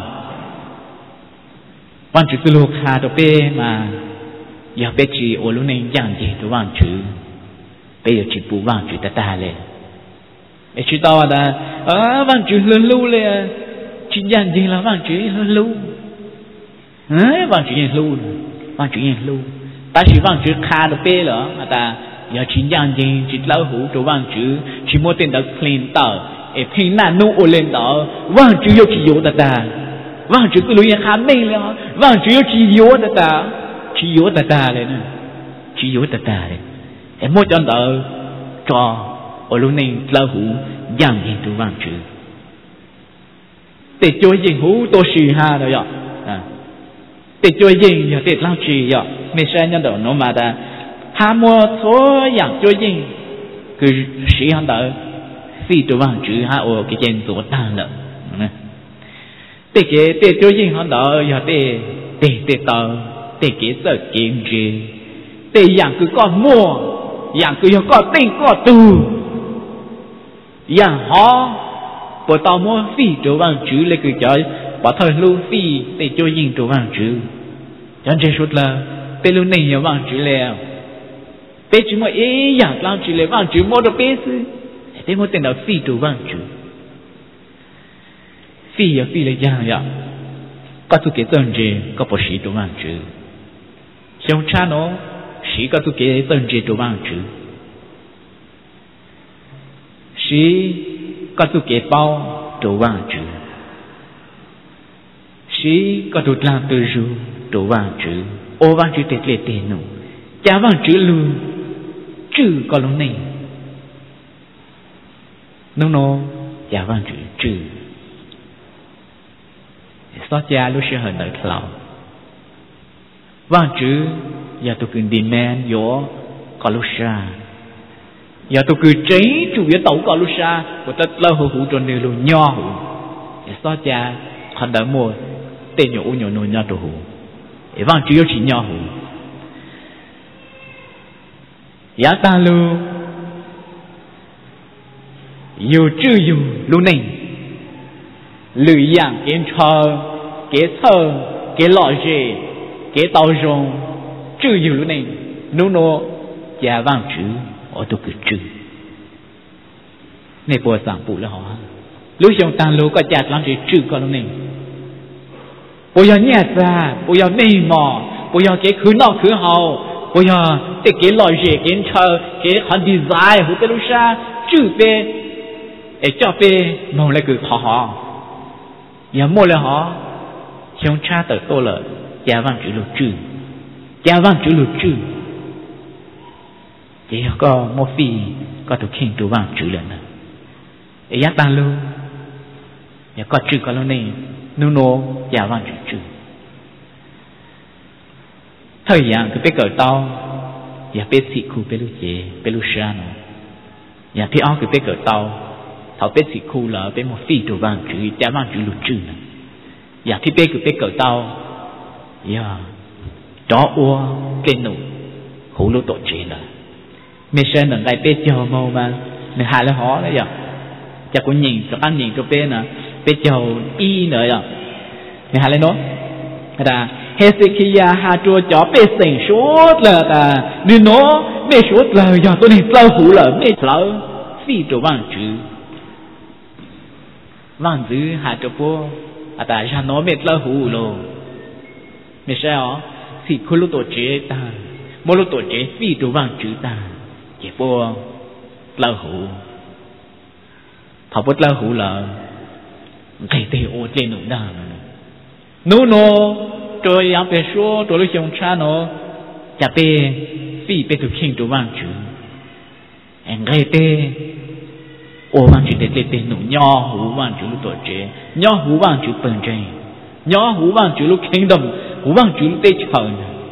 vang chữ từ lúc hà đó bê mà giờ bê chỉ ở lúc này dạng gì tôi vang chữ bây giờ chỉ bù vang chữ ta ta lên để chỉ tao là à vang chữ lớn lưu lên chỉ dạng gì là vang chữ lớn lưu à vang chữ lớn lưu vang chữ lớn lưu ta chỉ vang chữ khá được bê rồi mà ta giờ chỉ dạng gì chỉ lâu hủ cho vang chữ chỉ mua tiền đặc clean tờ để khi nào nô lên đó vang chữ yêu chỉ yêu ta ta vang chữ cứ lưu yên khá mình rồi vang chữ yêu chỉ yêu ta ta chỉ yêu ta ta lên nè chỉ yêu ta ta lên em mua cho tờ cho ở lúc này lâu hủ dạng gì cho vang chữ để cho gì hủ tôi xì ha rồi ạ để cho gì giờ để làm gì vậy mình sẽ nhận được nó mà ta hà mua số dạng cho gì cứ sĩ hắn đỡ phi cho vàng chữ ha ở cái trên tổ tăng lận để cái để cho gì hắn đỡ giờ để để để tờ để cái sự kiến trí để dạng cứ có mua dạng cứ có tiền có tu dạng họ bộ tao mua phi cho vàng chữ lấy cứ cho bỏ thời lưu phi để cho gì cho vàng chữ cho nên suốt là bên lúc này nhiều vàng chữ leo bé chúng mà ý dạng làm chữ leo vàng chữ mua được bé sư bé mua tiền nào phi cho vàng chữ phi ở phi là dạng vậy có tu kế tân gì có bộ sĩ cho vàng chữ xong cha nó sĩ có tu kế tân gì cho vàng chữ sĩ có tu kế bao cho vàng chữ sĩ có tu làm từ ru cho vàng chữ ô vàng chữ tết lệ tiền nụ cha vàng chữ lưu chữ có lúc này nông nô cha vàng chữ chữ sao cha lúc xưa hơn đợi khẩu vang chữ giờ tôi cứ đi men gió có lúc xa giờ tôi cứ cháy chủ yếu tàu có lúc xa của tất lâu hữu hữu cho nên luôn nho hữu sao cha còn đợi mua tên nhỏ nhỏ nhỏ nhỏ đồ hữu vang chữ chỉ nho hữu giá ta luôn dù chữ dù luôn này lười dạng kiến thơ kế thơ kế lọ rễ kế tàu rồng chữ dù luôn này nô nô cha vang chữ ở tôi cứ chữ này bùa sáng bù là họ lúc chúng ta lúc có chặt lắm thì chữ có lúc này bùa nhẹ ra bùa nề mò bùa cái khứ nọ khứ hậu bùa cái cái lọ rễ kiến thơ cái hòn design hữu cái lúc xa chữ về để cho về mong lại cứ họ họ nhà mua là họ chúng cha tới tôi là cha vang chữ lục chữ cha vang chữ lục chữ chỉ có một phi có thực hiện tụ vang chữ lần nữa để giác tăng luôn nhà có chữ có lúc này nô nô cha vang chữ chữ thời gian cứ biết cởi tao nhà biết sĩ khu biết lúc chế biết lúc xa nó nhà thì ó cứ biết cởi tao thảo biết sĩ khu là biết một phi tụ vang chữ cha vang chữ lục chữ này nhà thì biết cứ biết cởi tao yeah đó ua cái nụ hữu lô tổ chế là mình sẽ nâng lại biết chờ màu mà mình hạ là họ đấy giờ chắc cũng nhìn cho anh nhìn cho bên nè biết chờ y nữa giờ mình hạ lên nó là Hezekiah hạ chùa chó biết sinh suốt là ta nên nó biết suốt là giờ tôi này lâu hữu là biết lâu phi chỗ vàng chữ vàng chữ hạ chùa bố à ta ra nó biết lâu hữu rồi mình sẽ ó thì khối lô tổ chế ta mỗi lô tổ chế phi chỗ vàng chữ ta chỉ bố lâu hữu thọ bố lâu hữu là cái tê ô trên nụ đà nô nô rồi yang bê số rồi lúc chúng cha nó chả bê phi bê thực hiện chỗ vàng chữ em cái tê ô vàng chữ tê tê tê nụ nho hữu vàng chữ lúc tổ chế nho hữu vàng chữ bần trên nho hữu vàng chữ lúc kingdom hữu vàng chữ lúc tê chờ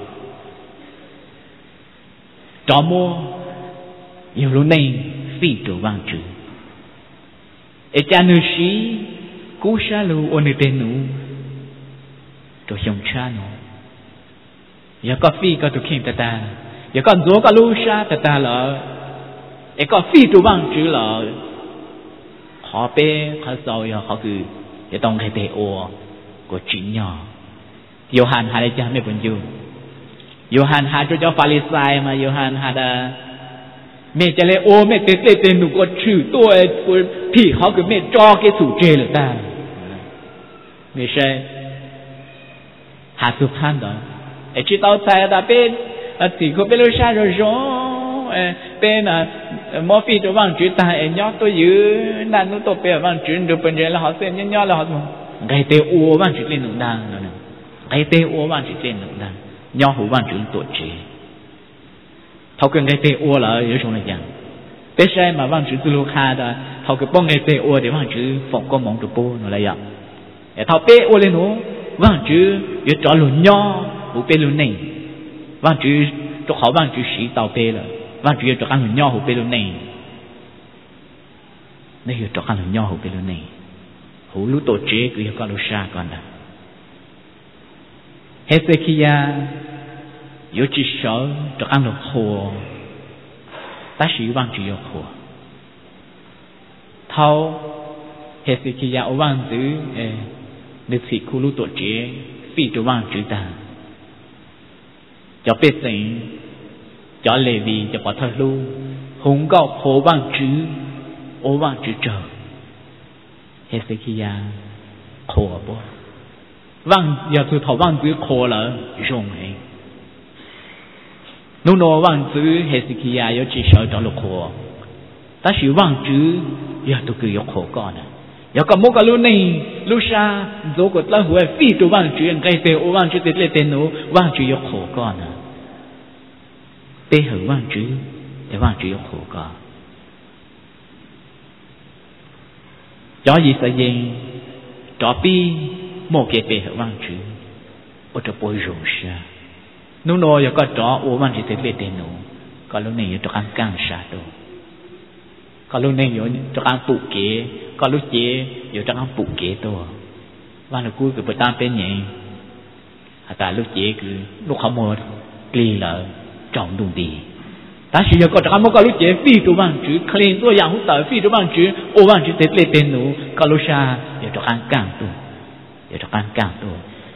đó mua nhiều lúc này phi chỗ vàng chữ ở cha nữ sĩ cú sa lu ôn tên nụ rồi xong cha nó giờ có phi có thực hiện ta ta giờ có dỗ có lu sa ta ta là ở có phi chỗ vàng chữ là họ bé họ giàu giờ họ cứ để tông cái tệ ô của chính nhỏ Yohan hai cha mấy phần du Yohan hai cho cho Pharisai mà Yohan hai đã mẹจะเลยโอแม่เตเตเตหนูก็ชื่อตัวพี่เขาคือแม่จอแกสู่เจหรือตาไม่ใช่หาสุพรรณดอกไอ้ที่ต้าใจแต่เป็นสิ่งเขาเป็นลูกชายเราจ้องเป็นมอฟีตัวว่างจุดตาไอ้ยอดตัวยืนนั่นนู้นตัวเป็นว่างจุดดูเป็นเรื่องแล้วเขาเส้นย่อๆแล้วเขาไงเตโอว่างจุดเล่นหนุนดังนั่นไงเตโอว่างจุดเล่นหนุนดังย่อหูว่างจุดตัวเจthầu cần cái tê ô là ở trong này chẳng biết sai mà vang chữ lu kha đó thầu cái bông cái tê ô để vang chữ phỏng có mong được bố nó là vậy để thầu tê ô lên nó vang chữ để cho luôn nho hủ bê luôn này vang chữ cho họ vang chữ sĩ tàu bê là vang chữ cho ăn luôn nho hủ bê luôn này đây là cho ăn luôn nho hủ bê luôn này hủ lú tổ chế cứ có lú sa còn đó Hezekiah yếu chỉ sợ cho ăn được khổ ta chỉ vang chỉ yếu khổ thâu Hezekiah vang chữ được thị khu lũ tổ chế phi cho vang chữ ta cho biết sinh cho lệ vì cho bỏ thơ lưu hùng gạo khổ vang chữ ô vang chữ trời Hezekiah khổ bố vang giờ từ thầu vang chữ khổ là rồng ấy nô nô vang chữ Hezekiah yếu chỉ sợ cho lục khổ ta chỉ vang chữ giờ tôi cứ yếu khổ con à giờ có một cái lúc này lúc xa dấu của ta huệ phi tôi vang chữ anh cái tên ô vang chữ tên tên nó vang chữ yếu khổ con à tê hử vang chữ để vang chữ yếu khổ con cho gì sẽ gì cho pi một cái bề hậu vang chữ ở trong bồi rộng xa nô nô giờ có đó ô vang chữ thế lệ tên nô có lúc này cho ăn căng xa đồ có lúc này cho ăn phụ kế có lúc chế giờ cho ăn phụ kế đồ và nó cuối cứ phải tam bên nhẹ à ta lúc chế cứ lúc không một kỳ là trọng đúng đi ta chỉ giờ có cho ăn một cái lúc chế phi đồ vang chữ clean tôi yang hút tới phi đồ vang chữ ô vang chữ thế lệ tên nô có lúc xa giờ cho ăn căng đồ giờ cho ăn căng đồ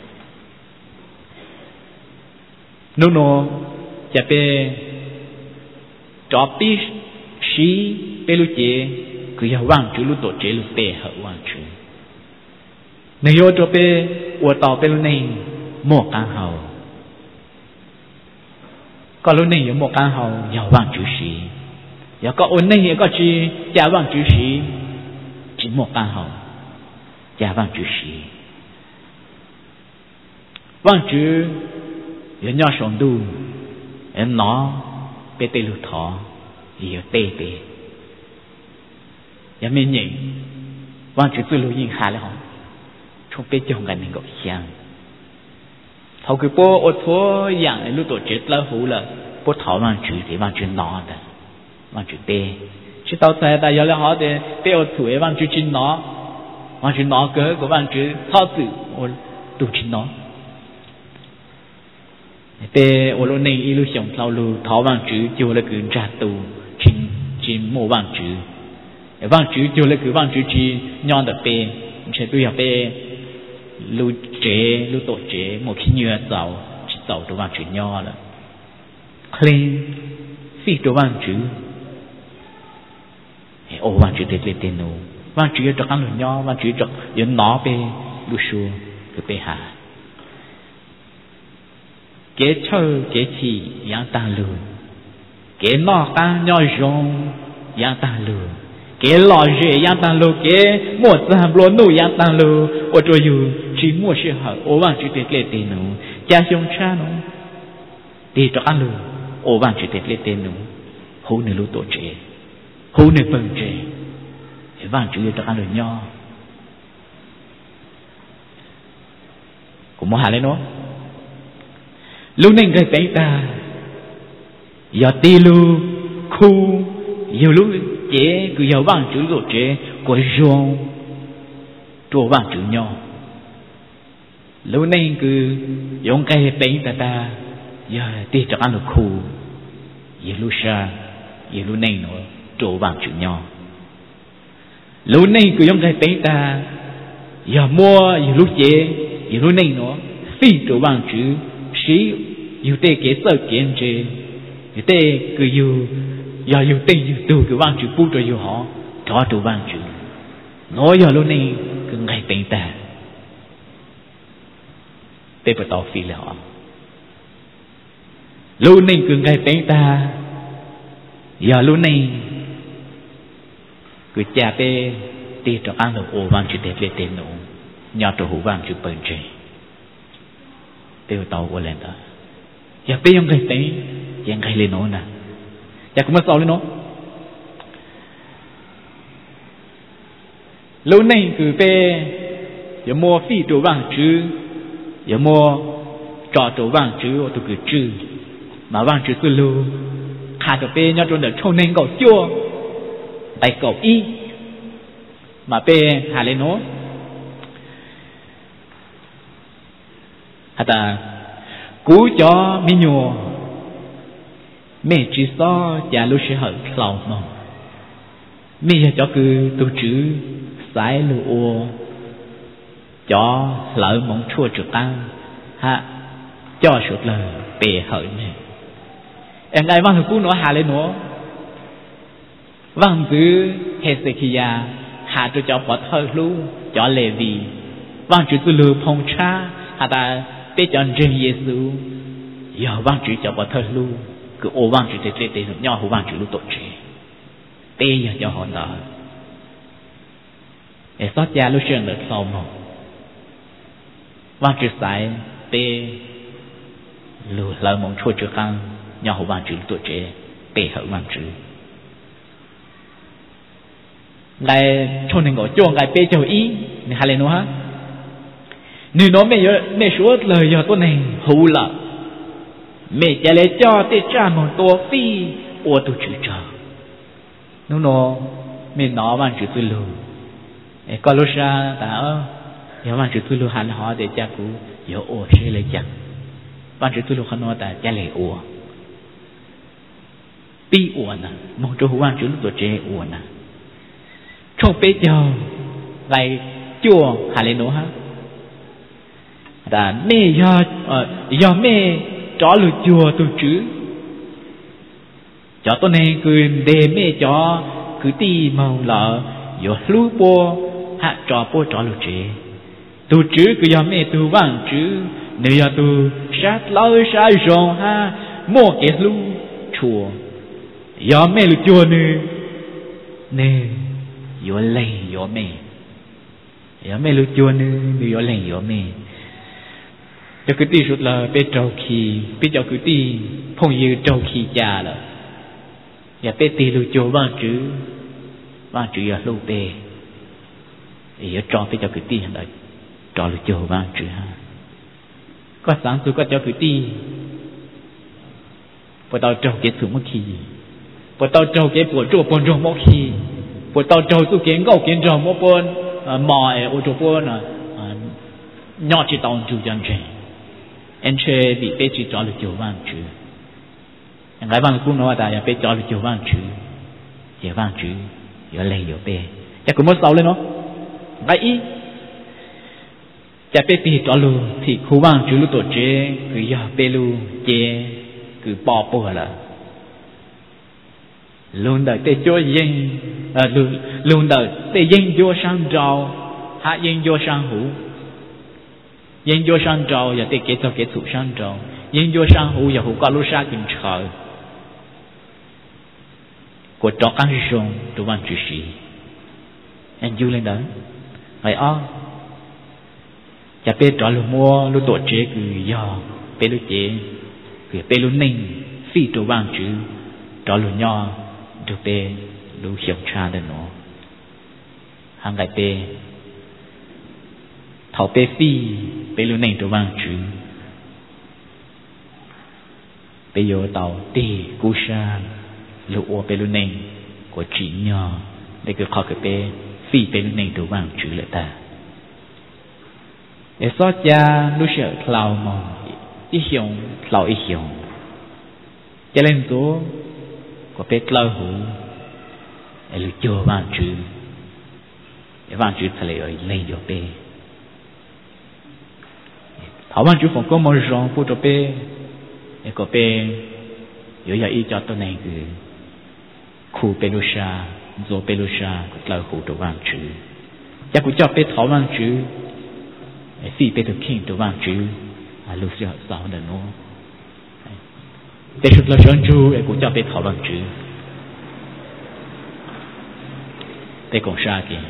nô nôจะไปจอบปีชีไปรู้เจคืออย่าว่างจูรู้ตัวเจรู้เปเหอะว่างจูในโยจะไปอวดต่อไปรู้ในหมวกการเฮาก็รู้ในอยู่หมวกการเฮาอย่าว่างจูชีอย่าก็อวดในก็จีอย่าว่างจูชีจีหมวกการเฮาอย่าว่างจูชีว่างจูอย่าย่อส่งดูเอ็นน้อไปเตลุทออย่าเตเตอย่าไม่หยิ่งว่างจุดตัวรู้ยิงหาเลยหรอชงไปจงกันหนึ่งก็เชียงเขาคือพวกอดทนอย่างรู้ตัวเจ็ดแล้วหูเลยพวกเขาว่างจุดที่ว่างจุดน้อแต่ว่างจุดเตชิตเอาใจแต่อย่าเลยหรอเตเตอดถวยว่างจุดจินน้อว่างจุดน้อเกิดก็ว่างจุดท่อสื่อโอ้ดูจินน้อแต่โอโลเนอิลูชั่นเราลูท้อว่างจื้อจูเลยคือจัตุชินชินโมว่างจื้อว่างจื้อจูเลยคือว่างจื้อจีย้อนแต่เปใช่ตัวอย่างเปลูเจลูโตเจโมขี้เนื้อเต่าจีเต่าตัวว่างจื้อย่อละคลีนฟีตัวว่างจื้อโอว่างจื้อเด็ดเล็ดเตนูว่างจื้อจะกันหลุดย่อว่างจื้อจะยืนหนอเปลูชัวคือเปหาkế chơi kế chỉ yang ta lù kế nọ ta nhỏ rong yang ta lù kế lò rễ yang ta lù kế mua giảm lúa nụ yang ta lù ở chỗอยู่chỉ mua sự hở ô vàng chữ tết lệ tiền nụ cha xong cha nụ đi cho ăn lù ô vàng chữ tết lệ tiền nụ hú nửa lú tổ trẻ hú nửa bần trẻ vàng chữ cho ăn lù nho cũng mua hàng lên nó lúc này người thấy ta giờ ti lu khu nhiều lúc chế cứ giàu vàng chữ rồi chế của rong trổ vàng chữ nho lúc này cứ dùng cái thấy ta ta giờ ti cho ăn được khu giờ lúc xa giờ lúc này nó trổ vàng chữ nho lúc này cứ dùng cái thấy ta giờ mua giờ lúc chế giờ lúc này nó phi trổ vàng chữ sĩ yêu tê kế sở kiến chế yêu tê cứ yêu giờ yêu tê yêu tu cứ vang chữ bu cho yêu họ cho tu vang chữ nói giờ lúc này cứ ngày tỉnh ta tê bờ tàu phi là họ lúc này cứ ngày tỉnh ta giờ lúc này cứ cha tê tê cho ăn được ô vang chữ tê lên tên nổ nhà cho hú vang chữ bền chế tê bờ tàu qua lên đó giờ bây giờ người thấy giờ người lên nó nè giờ cũng mới sau lên nó lâu nay cứ về giờ mua phi đồ vàng chữ giờ mua trò đồ vàng chữ ở tụ cứ chữ mà vàng chữ cứ lưu khá đồ về nhau trong đợt trâu nên cầu chua tay cầu y mà về hà lên nó hà ta cú cho mi nhùa mẹ chỉ so cha lúc sẽ hở lòng nó mẹ cho cứ tu chữ sải lụa cho lỡ mong chua trực ăn ha cho sụt lời bề hở này em ngay vang cú nó hà lên nó vang cứ Hezekiah hà cho cho bỏ thơ luôn cho lệ vì vang chữ từ lừa phong cha hà ta để cho riêng Giêsu giờ vang chữ cho bỏ thơ luôn cứ ô vang chữ để để để nhau hồ vang chữ lúc tổ chức để giờ cho họ nợ để xót cha lúc xuyên được sau một vang chữ sai để lừa lỡ mong chua chữ căng nhau hồ vang chữ lúc tổ chức để hở vang chữ ngày cho nên gọi cho ngày bê cho ý này hai lần nữa ha nếu nó mẹ mẹ suốt lời giờ tôi này hù lợ mẹ trả lời cho tê cha một tổ phi ô tôi chữ chờ nếu nó mẹ nó bằng chữ tôi lù có lúc ra ta ơ giờ bằng chữ tôi lù hẳn họ để cha cũ giờ ô sẽ lấy chẳng bằng chữ tôi lù không nói ta trả lời ô pi ô nè một chỗ bằng chữ lúc tôi chế ô nè trong bế giờ lại chùa hẳn lên nó ha ta mẹ giờ giờ mẹ cho lù chùa tôi chứ cho tôi này cứ để mẹ cho cứ ti màu lợ giờ lú po hạ cho po cho lù chế tôi chứ cứ giờ mẹ tôi vang chứ nếu giờ tôi sát lỡ sai rồi ha mua cái lú chùa giờ mẹ lù chùa nè nè giờ lấy giờ mẹ giờ mẹ lù chùa nè giờ lấy giờ mẹ cho cứ tí suốt là bé trâu khi bé cho cứ tí phong như trâu khi già là và bé tí lưu chỗ vang chữ vang chữ là lưu bé thì cho bé cho cứ tí là cho lưu chỗ vang chữ ha có sáng tôi có cho cứ tí bộ tàu trâu cái thùng mất khi bộ tàu trâu cái bộ trâu bồn trâu mất khi bộ tàu trâu tôi cái ngâu cái trâu mất bồn mò ở chỗ bồn là nhỏ chỉ tàu chủ chân trên anh chơi bị bé chỉ cho được chiều vàng chữ anh gái vàng cũng nói ta ya bé cho được chiều vàng chữ chiều vàng chữ giờ lấy giờ bé chắc cũng mất sau lên nó gái ý chắc bé bị cho luôn thì khu vàng chữ lúc tổ chế cứ giờ bé luôn chế cứ bỏ bỏ là luôn đợi tê cho yên luôn luôn đợi tê yên vô sang trào hạ yên vô sang hữu yên vô sang trầu giờ thì kết thúc kết thúc sang trầu yên vô sang hữu giờ hữu có lúc sa kinh trời của trọ căn rong tụ văn chữ sĩ anh du lên đó vậy ó chả biết trọ lu mua lu tổ chế cứ giờ biết lu chế cứ biết lu ninh phi tụ văn chữ trọ lu nho được biết lu hiểu cha được nó hàng ngày biết thảo bê phi bê lưu nền đồ vang chữ bê vô tàu tê cú sa lụ ô bê lưu nền của chỉ nhỏ để cứ khó cái bê phi bê lưu nền đồ vang chữ lại ta để xót cha lúc sợ thảo mong ý hiong thảo ý hiong cho lên tố của bê thảo hữu để lưu chô vang chữ để vang chữ thật là lên vô bê thảo văn chú phòng có một rong phụ trợ bê để có bê yếu giờ y cho tôi này cứ khu bê lô sa rồi bê lô sa cũng là khu đồ văn chú chắc cũng cho bê thảo văn chú phi bê được kinh đồ văn chú à lúc giờ sao được nó bê chút là chân chú cũng cho bê thảo văn chú bê cũng sa kì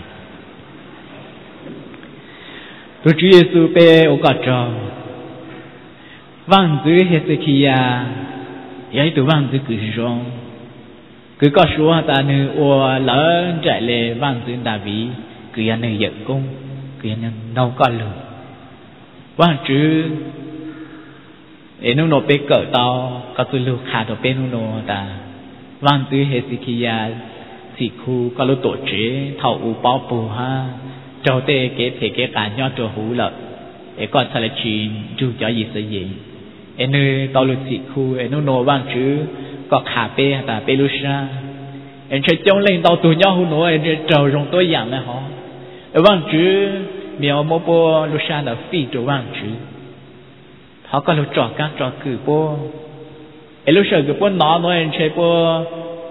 tôi Chúa Giêsu bê ô cả trò vang dữ Hezekiah ấy tôi vang dữ cứ rong cứ có số ta nữ ô lỡ chạy lệ vang dữ David cứ anh nữ giật cung cứ anh đâu có lừa vang chữ ấy nó nộp bê cỡ tao có tôi lưu khá đồ bê nó nộp ta vang dữ Hezekiah thì khu có lúc tổ chế thầu u bao bù ha cho tê cái thể cái cả nhau cho hú lợi để còn thật là chỉ chú cho gì sẽ gì em nơi tao lực thị khu em nó nổ vang chứ có khả bê ta bê lúc ra em chơi chống lên tao tụi nhau hú nổ em chơi trầu rong tối dạng này họ em vang chứ miêu mô bô lúc ra là phi trầu vang chứ họ có lúc trò các trò cử bô em lúc sợ cử bô nó nói em chơi bô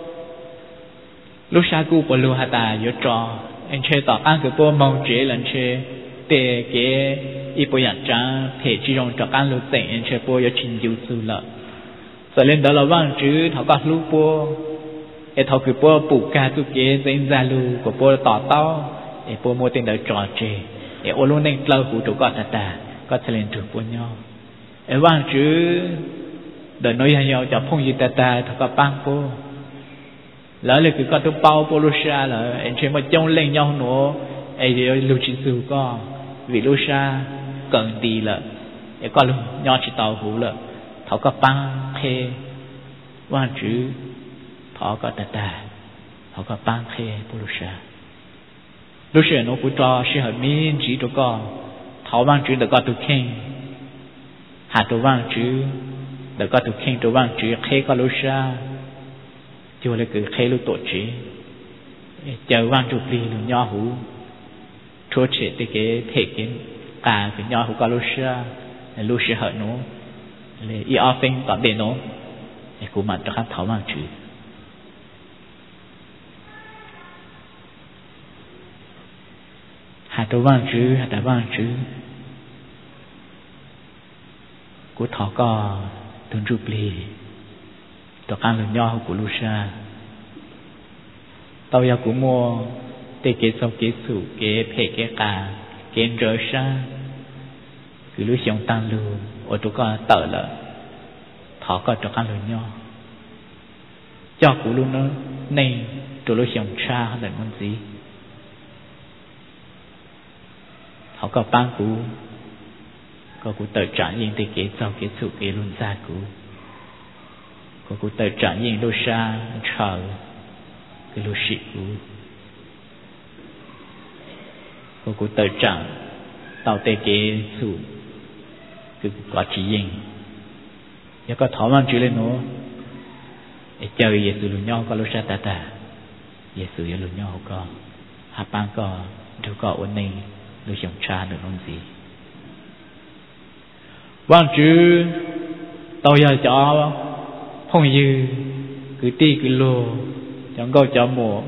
lúc ra cú bô lưu hà ta yếu trò anh chơi tỏ ăn cái bữa mong chế lần chơi để cái ít bữa nhặt trắng thể chỉ dùng cho ăn lúc tỉnh anh chơi bữa có trình dụ sư lợi rồi lên đó là vang chứ thảo có lúc bữa anh thảo cái bữa bù ca tu kế danh gia lu của bữa tỏ tao anh bữa mua tiền đời trò chơi anh ô luôn nên lâu hủ tụ có ta ta có thể lên được bữa nhau anh vang chứ đời nói nhau cho phong gì ta ta thảo có băng bữa lỡ là cứ có tôi bao bô sa là anh chơi mà trông lên nhau nữa ai thì lưu trí sư có vì lô sa cần đi là để có luôn nhau chỉ tàu hủ là thảo có băng khê quan chữ thảo có tà tà thảo có băng khê bù sa lúc xưa nó cũng cho sự hợp miên chỉ cho con thảo văn chữ được có tụ khen hạt tụ văn chữ được có tụ khen tụ văn chữ khê có lúc sa chưa là cứ khê lúc tổ chữ chờ văn chụp đi lúc nhau hủ chúa chế thì cái thể kiến cả cái nhau hủ có lúc sa lúc xưa hợp nó là y ở bên tận bên nó thì cũng mà cho các thảo văn chữ hạt tụ văn chữ hạt tụ văn chữ của thọ có từng chụp lì cho các lần nhau của Lucia tao giờ cũng mua để kế sau kế sủ kế phê kế cả kế rỡ sa cứ lúc sống tăng lưu ở chỗ có tờ là thọ có cho các lần nhau cho của luôn nó này chỗ lúc sống xa là món gì họ có ban cũ có cụ tự trả những thì kế sau kế sủ kế luôn ra cũ có cụ tự trả những đôi xa chờ cái lô sĩ cũ có cụ tự trả tàu tê kế sủ cái có chỉ dình và có thỏ mang chữ lên nó để chờ Giê-xu luôn nhau có lô xa ta ta Giê-xu luôn nhau có hạ ban có đâu có ổn định lúc sống cha được không gì quan chữ tao giờ cho không dư cứ ti cứ lô chẳng có cho mùa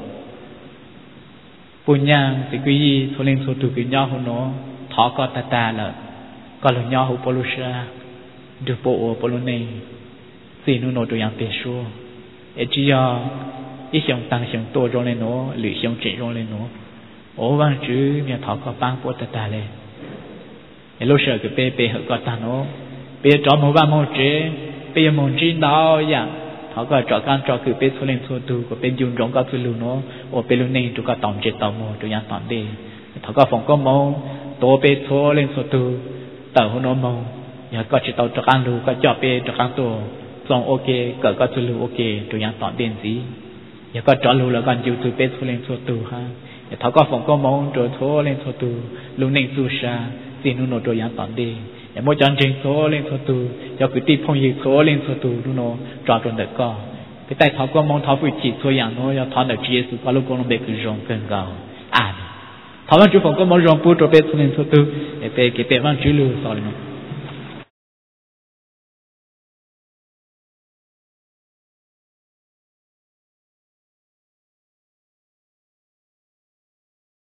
bùn nhang thì cứ gì số lên số từ cứ nhau hơn nó thọ có ta ta là có là nhau hữu polusha được bộ polone gì nó nói tôi ăn tiền số để chỉ cho ít sống tăng sống to rồi lên nó lười sống chạy rồi lên nó ố văn chữ nhà thọ có bang bộ ta ta lên lúc sợ cái bê bê họ có ta nó bê cho một vài món chế bê món chín đó vậy họ có cho can cho cứ bê số lên số tu có bê dùng rong có thứ luôn nó ở bê luôn này tụi có tổng chế tổng một tụi nhà tổng đi họ có phòng có món tổ bê số lên số tu tàu họ nó món nhà có chế tàu cho can luôn có cho bê cho can tổ xong ok cỡ có thứ luôn ok tụi nhà tổng tiền gì nhà có cho luôn là còn chịu tụi bê số lên số tu ha họ có phòng có món rồi số lên số tu luôn này su sa xin nó nói cho tận đi, em muốn chọn trình số lên số tu, cho cái tiếp phong gì số lên số tu nó cho tròn được co, cái tay tháo có mong tháo phải chỉ số dạng nó, cho tháo được chia số có lúc con nó bị cứ rong cơn gạo, à, tháo vào chỗ phòng có mong rong bút rồi bị số lên số tu, để bị cái bị mang chữ lưu sau này.